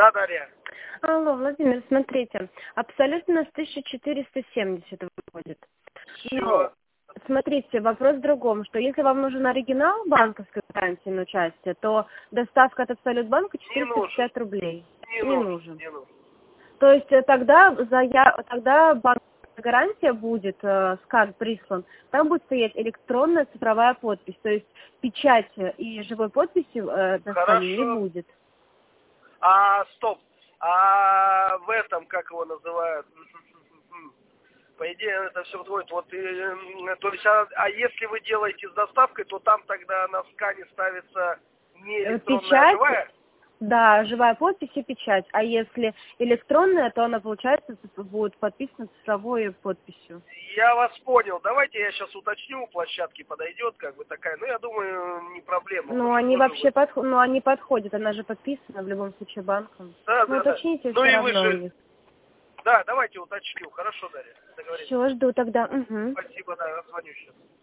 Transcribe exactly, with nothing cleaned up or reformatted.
Да, Дарья. Алло, Владимир, смотрите, абсолютно с тысяча четыреста семьдесят выходит. Все. Смотрите, вопрос в другом, что если вам нужен оригинал банковской гарантии на участие, то доставка от Абсолют банка четыреста пятьдесят рублей. Не, Не нужен, нужен. не нужен. То есть э, тогда, за я, тогда банковская гарантия будет, э, скан прислан, там будет стоять электронная цифровая подпись, то есть печати и живой подписи э, на скане не будет. А, стоп. А в этом, как его называют? По идее, это все входит. Вот, э, то есть, а, а если вы делаете с доставкой, то там тогда на скане ставится не электронная, печать, а живая? Да, живая подпись и печать. А если электронная, то она, получается, будет подписана цифровой подписью. Я вас понял. Давайте я сейчас уточню, у площадки подойдет, как бы такая. Ну, я думаю, не проблема. Ну, Вот, они вообще вот. подходят, ну, они подходят, она же подписана в любом случае банком. Да, Ну, да, да. уточните Ну все и равно у выше. них. Да, давайте уточню. Хорошо, Дарья. Договорились. Все, жду тогда. Угу. Спасибо, да, я звоню сейчас.